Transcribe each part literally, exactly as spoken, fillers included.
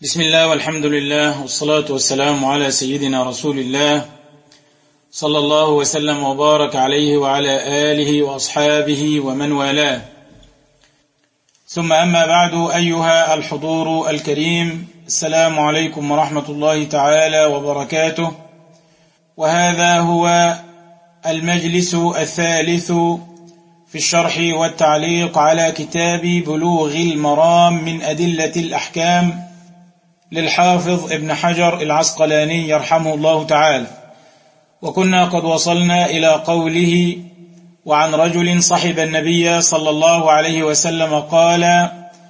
بسم الله والحمد لله والصلاة والسلام على سيدنا رسول الله صلى الله وسلم وبارك عليه وعلى آله وأصحابه ومن والاه. ثم أما بعد، أيها الحضور الكريم، السلام عليكم ورحمة الله تعالى وبركاته. وهذا هو المجلس الثالث في الشرح والتعليق على كتاب بلوغ المرام من أدلة الأحكام للحافظ ابن حجر العسقلاني يرحمه الله تعالى. وكنا قد وصلنا إلى قوله: وعن رجل صحب النبي صلى الله عليه وسلم قال: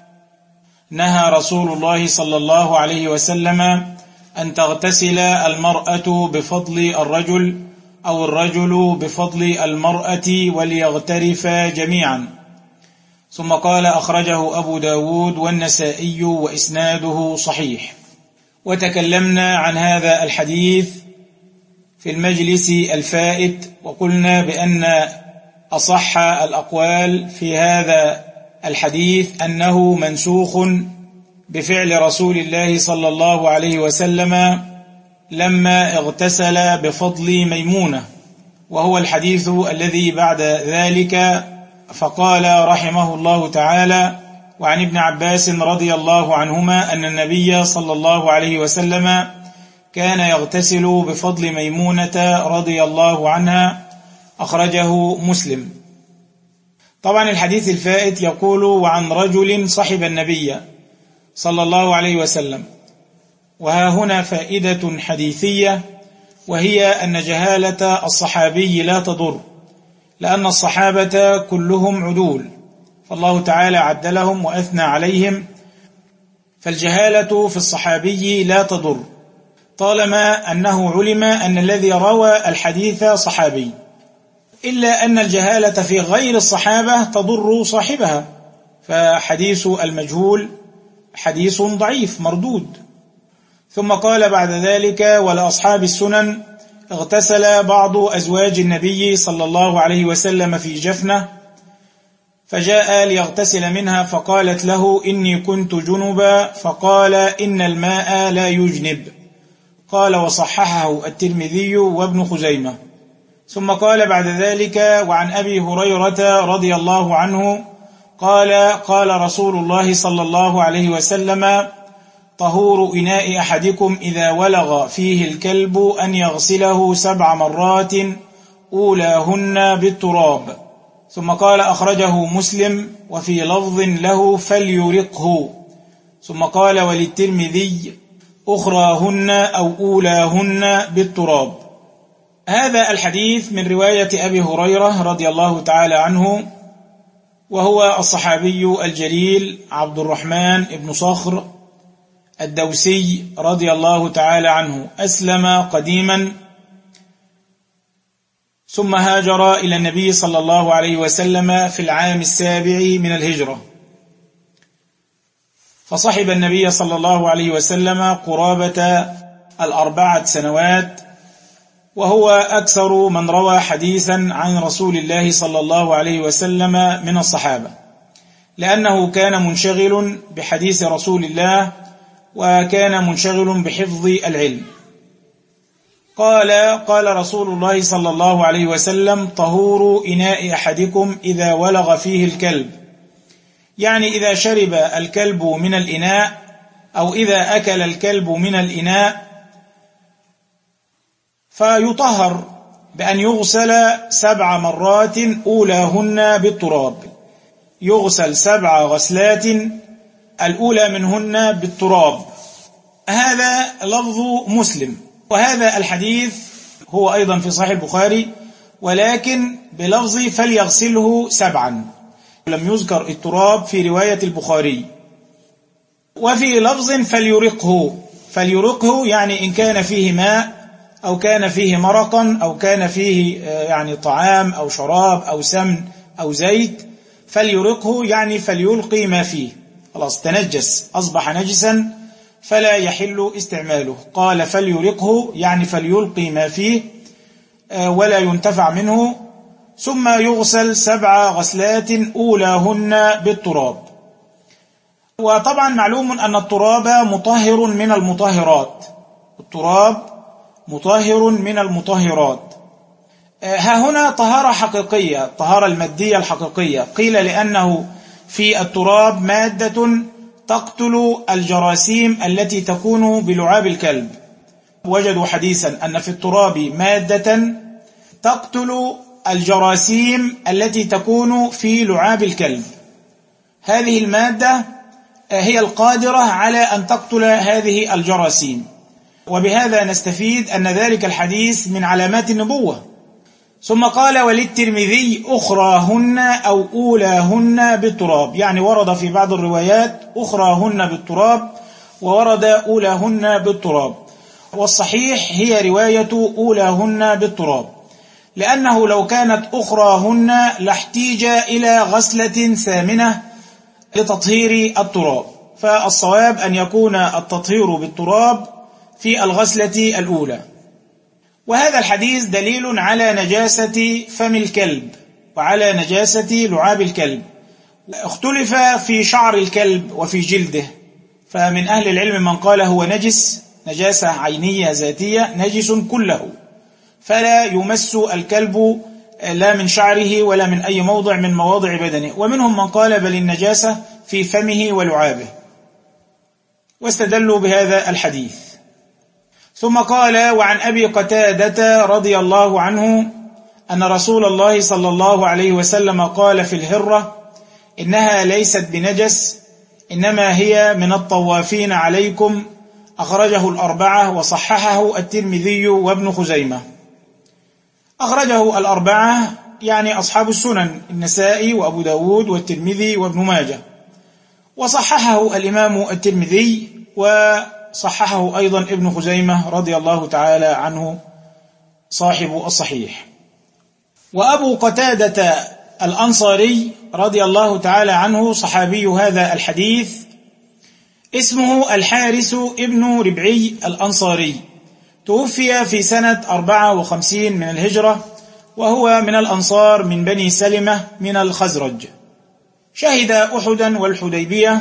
نهى رسول الله صلى الله عليه وسلم أن تغتسل المرأة بفضل الرجل أو الرجل بفضل المرأة وليغترفا جميعا. ثم قال: أخرجه أبو داود والنسائي وإسناده صحيح. وتكلمنا عن هذا الحديث في المجلس الفائت، وقلنا بأن أصح الأقوال في هذا الحديث أنه منسوخ بفعل رسول الله صلى الله عليه وسلم لما اغتسل بفضل ميمونة، وهو الحديث الذي بعد ذلك. فقال رحمه الله تعالى: وعن ابن عباس رضي الله عنهما أن النبي صلى الله عليه وسلم كان يغتسل بفضل ميمونة رضي الله عنها، أخرجه مسلم. طبعا الحديث الفائت يقول: وعن رجل صحب النبي صلى الله عليه وسلم. وها هنا فائدة حديثية، وهي أن جهالة الصحابي لا تضر، لأن الصحابة كلهم عدول، فالله تعالى عدلهم وأثنى عليهم، فالجهالة في الصحابي لا تضر طالما أنه علم أن الذي روى الحديث صحابي، إلا أن الجهالة في غير الصحابة تضر صاحبها، فحديث المجهول حديث ضعيف مردود. ثم قال بعد ذلك: ولأصحاب السنن اغتسل بعض أزواج النبي صلى الله عليه وسلم في جفنة، فجاء ليغتسل منها فقالت له: إني كنت جنبا، فقال: إن الماء لا يجنب. قال وصححه الترمذي وابن خزيمة. ثم قال بعد ذلك: وعن أبي هريرة رضي الله عنه قال: قال رسول الله صلى الله عليه وسلم: طهور إناء أحدكم إذا ولغ فيه الكلب أن يغسله سبع مرات أولاهن بالتراب. ثم قال: أخرجه مسلم، وفي لفظ له: فليرقه. ثم قال: وللترمذي: أخراهن أو أولاهن بالتراب. هذا الحديث من رواية أبي هريرة رضي الله تعالى عنه، وهو الصحابي الجليل عبد الرحمن بن صخر الدوسي رضي الله تعالى عنه. أسلم قديما ثم هاجر إلى النبي صلى الله عليه وسلم في العام السابع من الهجرة، فصحب النبي صلى الله عليه وسلم قرابة الأربعة سنوات، وهو أكثر من روى حديثا عن رسول الله صلى الله عليه وسلم من الصحابة، لأنه كان منشغل بحديث رسول الله وكان منشغل بحفظ العلم. قال: قال رسول الله صلى الله عليه وسلم: طهور إناء أحدكم إذا ولغ فيه الكلب، يعني إذا شرب الكلب من الإناء أو إذا أكل الكلب من الإناء، فيطهر بأن يغسل سبع مرات أولاهن بالتراب، يغسل سبع غسلات الأولى منهن بالتراب. هذا لفظ مسلم، وهذا الحديث هو أيضا في صحيح البخاري، ولكن بلفظ فليغسله سبعا، لم يذكر التراب في رواية البخاري. وفي لفظ فليرقه، فليرقه يعني إن كان فيه ماء أو كان فيه مرقا أو كان فيه يعني طعام أو شراب أو سمن أو زيت، فليرقه يعني فليلقي ما فيه، خلاص تنجس أصبح نجسا فلا يحل استعماله. قال فليرقه يعني فليلقي ما فيه ولا ينتفع منه، ثم يغسل سبع غسلات أولاهن بالتراب. وطبعا معلوم أن التراب مطهر من المطهرات، التراب مطهر من المطهرات. ها هنا طهارة حقيقية، الطهارة المادية الحقيقية، قيل لأنه في التراب مادة تقتل الجراثيم التي تكون بلعاب الكلب. وجدوا حديثا أن في التراب مادة تقتل الجراثيم التي تكون في لعاب الكلب. هذه المادة هي القادرة على أن تقتل هذه الجراثيم، وبهذا نستفيد أن ذلك الحديث من علامات النبوة. ثم قال: وللترمذي أخراهن أو أولاهن بالتراب، يعني ورد في بعض الروايات أخراهن بالتراب وورد أولاهن بالتراب، والصحيح هي رواية أولاهن بالتراب، لأنه لو كانت أخراهن لاحتيج إلى غسلة ثامنة لتطهير التراب، فالصواب أن يكون التطهير بالتراب في الغسلة الأولى. وهذا الحديث دليل على نجاسة فم الكلب وعلى نجاسة لعاب الكلب. اختلف في شعر الكلب وفي جلده، فمن أهل العلم من قال هو نجس نجاسة عينية ذاتية نجس كله، فلا يمس الكلب لا من شعره ولا من أي موضع من مواضع بدنه، ومنهم من قال بل النجاسة في فمه ولعابه، واستدلوا بهذا الحديث. ثم قال: وعن أبي قتادة رضي الله عنه أن رسول الله صلى الله عليه وسلم قال في الهرة: إنها ليست بنجس، إنما هي من الطوافين عليكم، أخرجه الأربعة وصححه الترمذي وابن خزيمة. أخرجه الأربعة يعني أصحاب السنن، النسائي وأبو داود والترمذي وابن ماجه، وصححه الإمام الترمذي وصححه أيضا ابن خزيمة رضي الله تعالى عنه صاحب الصحيح. وأبو قتادة الأنصاري رضي الله تعالى عنه صحابي هذا الحديث اسمه الحارث ابن ربعي الأنصاري، توفي في سنة أربعة وخمسين من الهجرة، وهو من الأنصار من بني سلمة من الخزرج. شهد أحدا والحديبية،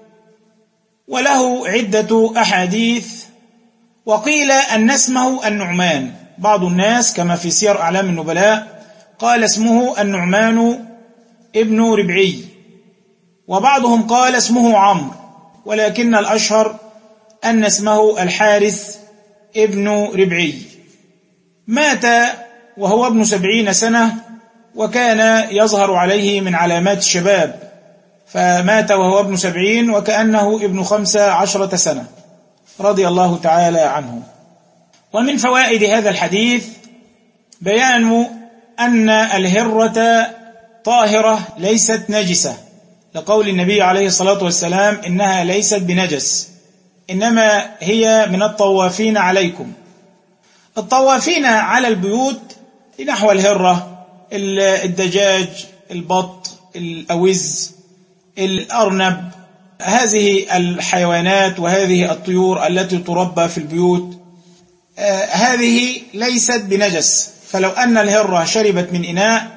وله عدة أحاديث، وقيل أن اسمه النعمان. بعض الناس كما في سير أعلام النبلاء قال اسمه النعمان ابن ربعي، وبعضهم قال اسمه عمرو، ولكن الأشهر أن اسمه الحارث ابن ربعي. مات وهو ابن سبعين سنة، وكان يظهر عليه من علامات الشباب، فمات وهو ابن سبعين وكأنه ابن خمس عشرة سنة رضي الله تعالى عنه. ومن فوائد هذا الحديث بيان أن الهرة طاهرة ليست نجسة، لقول النبي عليه الصلاة والسلام: إنها ليست بنجس، إنما هي من الطوافين عليكم. الطوافين على البيوت نحو الهرة، الدجاج، البط، الأوز، الأرنب، هذه الحيوانات وهذه الطيور التي تربى في البيوت، آه هذه ليست بنجس. فلو أن الهرة شربت من إناء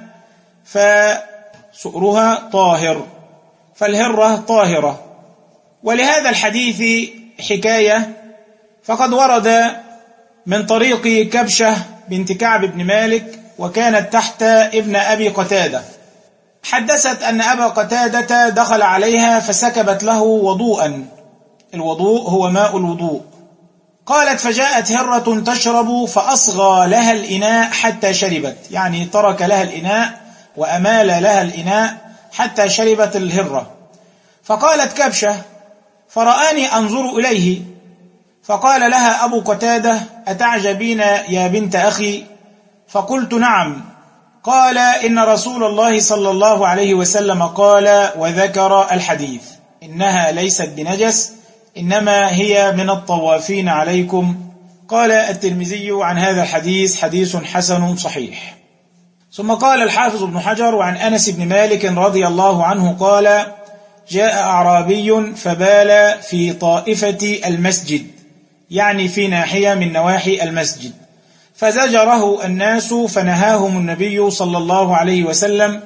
فسؤرها طاهر، فالهرة طاهرة. ولهذا الحديث حكاية، فقد ورد من طريق كبشة بنت كعب بن مالك، وكانت تحت ابن أبي قتادة، حدثت أن أبا قتادة دخل عليها فسكبت له وضوءا، الوضوء هو ماء الوضوء. قالت: فجاءت هرة تشرب فأصغى لها الإناء حتى شربت، يعني ترك لها الإناء وأمال لها الإناء حتى شربت الهرة. فقالت كبشة: فرآني أنظر إليه، فقال لها أبو قتادة: أتعجبين يا بنت أخي؟ فقلت: نعم. قال: إن رسول الله صلى الله عليه وسلم قال، وذكر الحديث: إنها ليست بنجس، إنما هي من الطوافين عليكم. قال الترمذي عن هذا الحديث: حديث حسن صحيح. ثم قال الحافظ ابن حجر: وعن أنس بن مالك رضي الله عنه قال: جاء أعرابي فبال في طائفة المسجد، يعني في ناحية من نواحي المسجد، فزجره الناس فنهاهم النبي صلى الله عليه وسلم،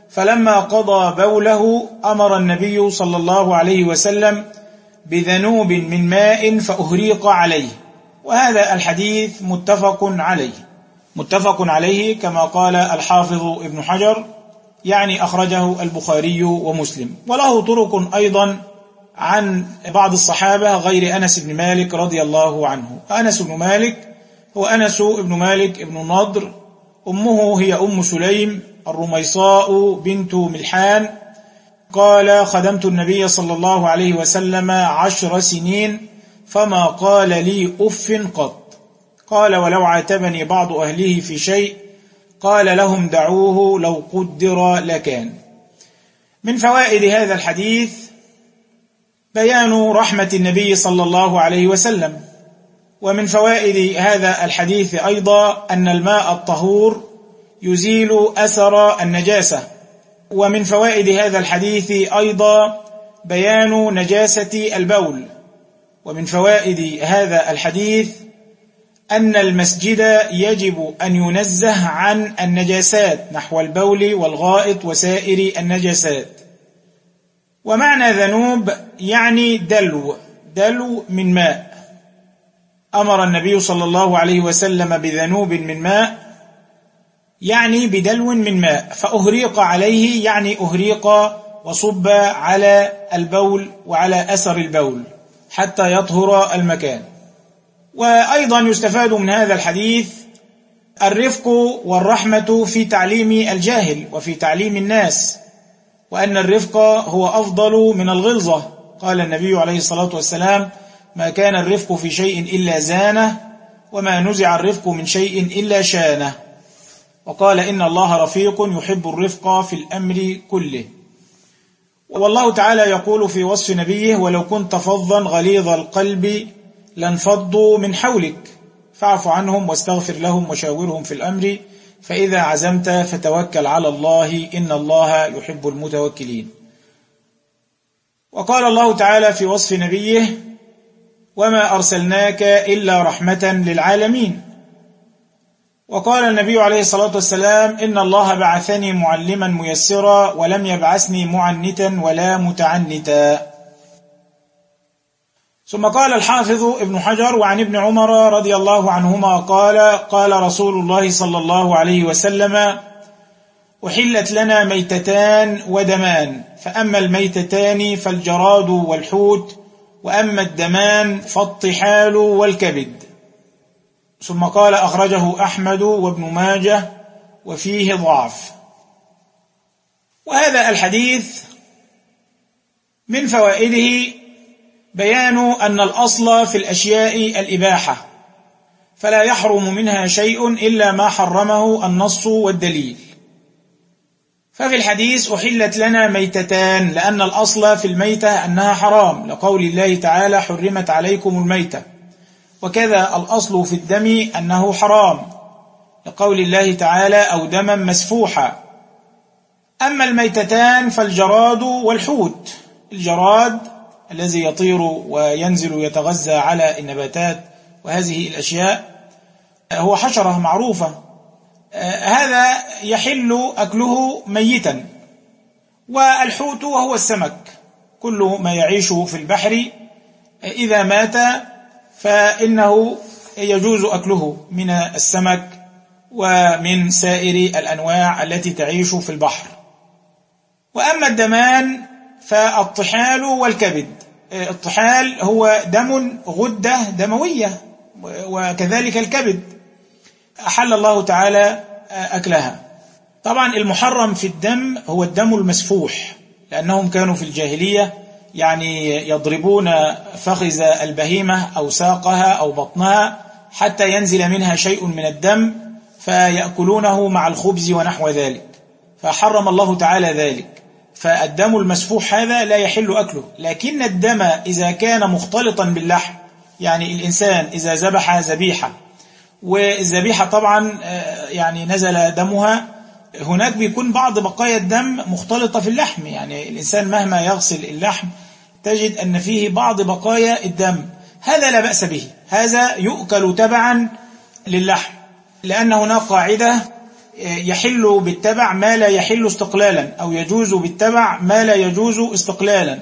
فلما قضى بوله أمر النبي صلى الله عليه وسلم بذنوب من ماء فأهريق عليه. وهذا الحديث متفق عليه متفق عليه كما قال الحافظ ابن حجر، يعني أخرجه البخاري ومسلم. وله طرق أيضا عن بعض الصحابة غير أنس بن مالك رضي الله عنه. أنس بن مالك هو أنس بن مالك بن النضر، أمه هي أم سليم الرميصاء بنت ملحان، قال: خدمت النبي صلى الله عليه وسلم عشر سنين فما قال لي أف قط. قال: ولو عاتبني بعض أهله في شيء قال لهم دعوه لو قدر لكان. من فوائد هذا الحديث بيان رحمة النبي صلى الله عليه وسلم. ومن فوائد هذا الحديث أيضا أن الماء الطهور يزيل أثر النجاسة. ومن فوائد هذا الحديث أيضا بيان نجاسة البول. ومن فوائد هذا الحديث أن المسجد يجب أن ينزه عن النجاسات نحو البول والغائط وسائر النجاسات. ومعنى ذنوب يعني دلو دلو من ماء. أمر النبي صلى الله عليه وسلم بذنوب من ماء، يعني بدلو من ماء، فأهريق عليه يعني أهريق وصب على البول وعلى أثر البول حتى يطهر المكان. وأيضا يستفاد من هذا الحديث الرفق والرحمة في تعليم الجاهل وفي تعليم الناس، وأن الرفق هو أفضل من الغلظة. قال النبي عليه الصلاة والسلام: ما كان الرفق في شيء إلا زانه، وما نزع الرفق من شيء إلا شانه. وقال: إن الله رفيق يحب الرفق في الأمر كله. والله تعالى يقول في وصف نبيه: ولو كنت فظا غليظ القلب لانفضوا من حولك فاعف عنهم واستغفر لهم وشاورهم في الأمر فإذا عزمت فتوكل على الله إن الله يحب المتوكلين. وقال الله تعالى في وصف نبيه: وما أرسلناك إلا رحمة للعالمين. وقال النبي عليه الصلاة والسلام: إن الله بعثني معلما ميسرا ولم يبعثني معنتا ولا متعنتا. ثم قال الحافظ ابن حجر: وعن ابن عمر رضي الله عنهما قال: قال رسول الله صلى الله عليه وسلم: أحلت لنا ميتتان ودمان، فأما الميتتان فالجراد والحوت، وأما الدمان فالطحال والكبد. ثم قال: أخرجه أحمد وابن ماجه وفيه ضعف. وهذا الحديث من فوائده بيان أن الأصل في الأشياء الإباحة، فلا يحرم منها شيء إلا ما حرمه النص والدليل. ففي الحديث أحلت لنا ميتتان، لأن الأصل في الميتة أنها حرام، لقول الله تعالى: حرمت عليكم الميتة. وكذا الأصل في الدم أنه حرام، لقول الله تعالى: أو دما مسفوحا. أما الميتتان فالجراد والحوت. الجراد الذي يطير وينزل يتغذى على النباتات وهذه الأشياء هو حشرة معروفة، هذا يحل أكله ميتا. والحوت وهو السمك، كل ما يعيش في البحر إذا مات فإنه يجوز أكله من السمك ومن سائر الأنواع التي تعيش في البحر. وأما الدمان فالطحال والكبد. الطحال هو دم غدة دموية، وكذلك الكبد أحل الله تعالى أكلها. طبعا المحرم في الدم هو الدم المسفوح، لأنهم كانوا في الجاهلية يعني يضربون فخذ البهيمة أو ساقها أو بطنها حتى ينزل منها شيء من الدم فيأكلونه مع الخبز ونحو ذلك، فحرم الله تعالى ذلك. فالدم المسفوح هذا لا يحل أكله. لكن الدم إذا كان مختلطا باللحم، يعني الإنسان إذا ذبح ذبيحة والذبيحة طبعا يعني نزل دمها، هناك بيكون بعض بقايا الدم مختلطة في اللحم، يعني الإنسان مهما يغسل اللحم تجد أن فيه بعض بقايا الدم، هذا لا بأس به، هذا يؤكل تبعا للحم، لأن هناك قاعدة: يحل بالتبع ما لا يحل استقلالا، أو يجوز بالتبع ما لا يجوز استقلالا.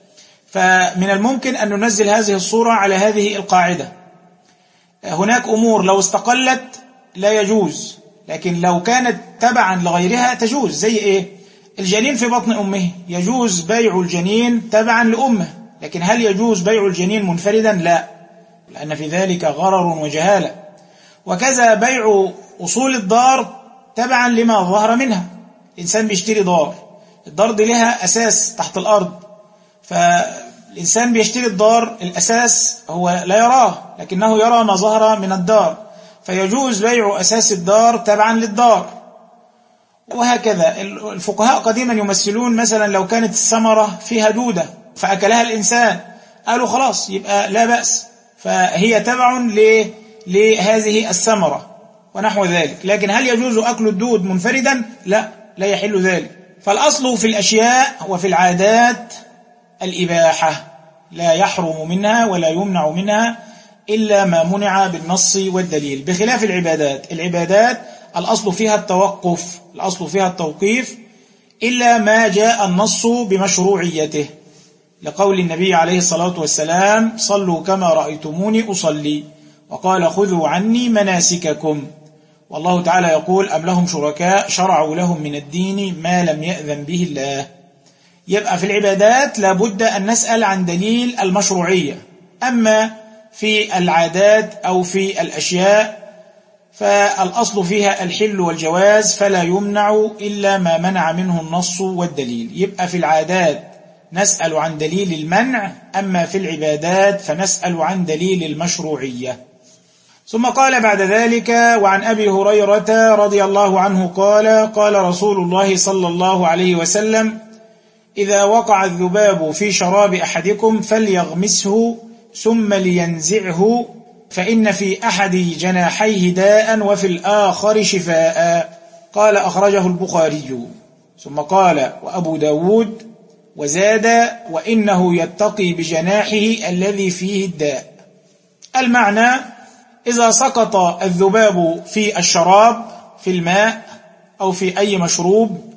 فمن الممكن أن ننزل هذه الصورة على هذه القاعدة: هناك أمور لو استقلت لا يجوز، لكن لو كانت تبعا لغيرها تجوز. زي إيه؟ الجنين في بطن أمه، يجوز بيع الجنين تبعا لأمه، لكن هل يجوز بيع الجنين منفردا؟ لا، لأن في ذلك غرر وجهالة. وكذا بيع أصول الدار تبعا لما ظهر منها. الإنسان بيشتري دار، الدار دي لها أساس تحت الأرض، فالإنسان بيشتري الدار، الأساس هو لا يراه لكنه يرى ما ظهر من الدار، فيجوز بيع أساس الدار تبعا للدار. وهكذا الفقهاء قديما يمثلون مثلا لو كانت الثمرة فيها دودة فأكلها الإنسان، قالوا خلاص يبقى لا بأس، فهي تبع لهذه الثمرة ونحو ذلك. لكن هل يجوز أكل الدود منفردا؟ لا، لا يحل ذلك. فالأصل في الأشياء وفي العادات الإباحة، لا يحرم منها ولا يمنع منها إلا ما منع بالنص والدليل، بخلاف العبادات. العبادات الأصل فيها التوقف، الأصل فيها التوقيف، إلا ما جاء النص بمشروعيته، لقول النبي عليه الصلاة والسلام: صلوا كما رأيتموني أصلي، وقال: خذوا عني مناسككم. والله تعالى يقول: أم لهم شركاء شرعوا لهم من الدين ما لم يأذن به الله. يبقى في العبادات لابد أن نسأل عن دليل المشروعية. أما في العادات أو في الأشياء فالأصل فيها الحل والجواز، فلا يمنع إلا ما منع منه النص والدليل. يبقى في العادات نسأل عن دليل المنع، أما في العبادات فنسأل عن دليل المشروعية. ثم قال بعد ذلك: وعن أبي هريرة رضي الله عنه قال: قال رسول الله صلى الله عليه وسلم: إذا وقع الذباب في شراب أحدكم فليغمسه ثم لينزعه، فإن في أحد جناحيه داء وفي الآخر شفاء. قال: أخرجه البخاري. ثم قال: وأبو داود وزاد: وإنه يتقي بجناحه الذي فيه الداء. المعنى: إذا سقط الذباب في الشراب، في الماء أو في أي مشروب،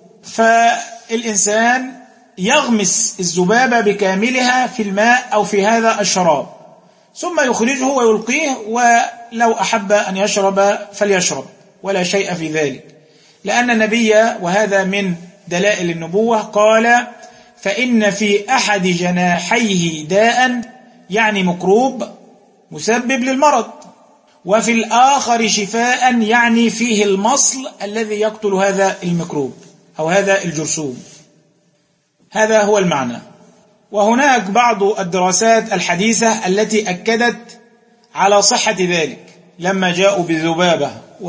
فالإنسان يغمس الذبابة بكاملها في الماء أو في هذا الشراب، ثم يخرجه ويلقيه، ولو أحب أن يشرب فليشرب، ولا شيء في ذلك، لأن النبي، وهذا من دلائل النبوة، قال: فإن في أحد جناحيه داء، يعني مكروب مسبب للمرض، وفي الآخر شفاء، يعني فيه المصل الذي يقتل هذا الميكروب أو هذا الجرثوم. هذا هو المعنى. وهناك بعض الدراسات الحديثة التي أكدت على صحة ذلك، لما جاءوا بالذبابة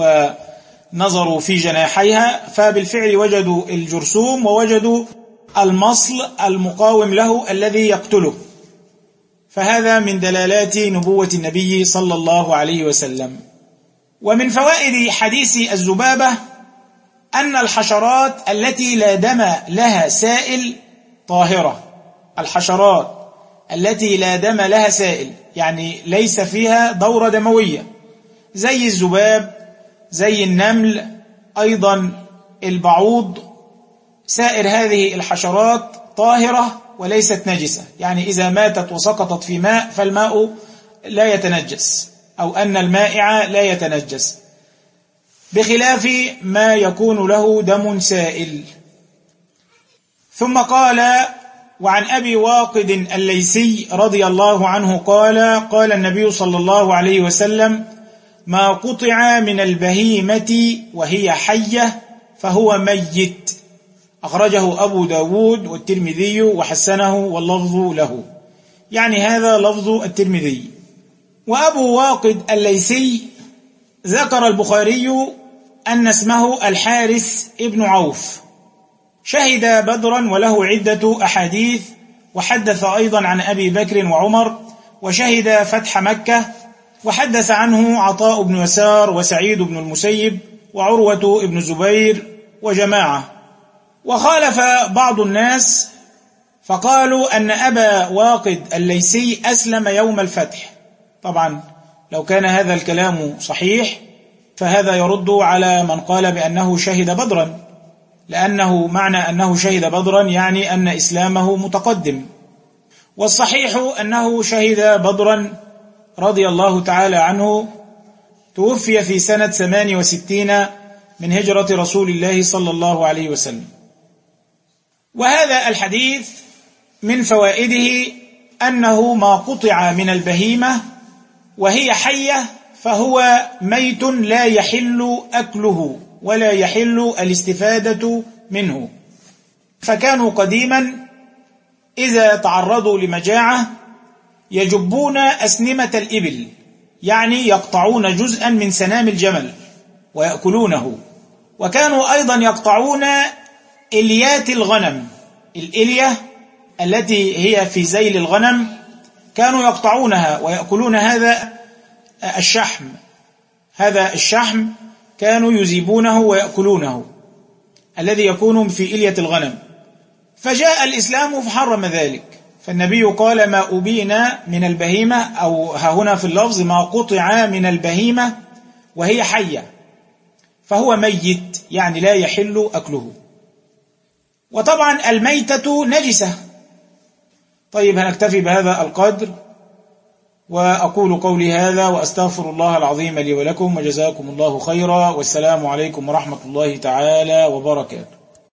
ونظروا في جناحيها فبالفعل وجدوا الجرثوم ووجدوا المصل المقاوم له الذي يقتله. فهذا من دلالات نبوة النبي صلى الله عليه وسلم. ومن فوائد حديث الذبابة أن الحشرات التي لا دم لها سائل طاهرة. الحشرات التي لا دم لها سائل، يعني ليس فيها دورة دموية، زي الذباب، زي النمل، أيضا البعوض، سائر هذه الحشرات طاهرة وليست نجسة، يعني إذا ماتت وسقطت في ماء فالماء لا يتنجس، أو أن المائع لا يتنجس، بخلاف ما يكون له دم سائل. ثم قال: وعن أبي واقد الليثي رضي الله عنه قال: قال النبي صلى الله عليه وسلم: ما قطع من البهيمة وهي حية فهو ميت. أخرجه أبو داود والترمذي وحسنه واللفظ له، يعني هذا لفظ الترمذي. وأبو واقد الليثي ذكر البخاري أن اسمه الحارث ابن عوف، شهد بدرا وله عدة أحاديث، وحدث أيضا عن أبي بكر وعمر، وشهد فتح مكة، وحدث عنه عطاء بن يسار وسعيد بن المسيب وعروة بن الزبير وجماعة. وخالف بعض الناس فقالوا أن أبا واقد الليثي أسلم يوم الفتح. طبعا لو كان هذا الكلام صحيح فهذا يرد على من قال بأنه شهد بدرا، لأنه معنى أنه شهد بدرا يعني أن إسلامه متقدم، والصحيح أنه شهد بدرا رضي الله تعالى عنه، توفي في سنة ثمان وستين من هجرة رسول الله صلى الله عليه وسلم. وهذا الحديث من فوائده أنه ما قطع من البهيمة وهي حية فهو ميت لا يحل أكله ولا يحل الاستفادة منه. فكانوا قديما إذا تعرضوا لمجاعة يجبون أسنمة الإبل، يعني يقطعون جزءا من سنام الجمل ويأكلونه. وكانوا أيضا يقطعون إليات الغنم، الإلية التي هي في ذيل الغنم كانوا يقطعونها ويأكلون هذا الشحم، هذا الشحم كانوا يذيبونه ويأكلونه الذي يكون في إلية الغنم. فجاء الإسلام فحرم ذلك، فالنبي قال ما أبينا من البهيمة، أو ها هنا في اللفظ ما قطع من البهيمة وهي حية فهو ميت، يعني لا يحل أكله. وطبعا الميتة نجسة. طيب هنكتفي بهذا القدر، وأقول قولي هذا وأستغفر الله العظيم لي ولكم، وجزاكم الله خيرا، والسلام عليكم ورحمة الله تعالى وبركاته.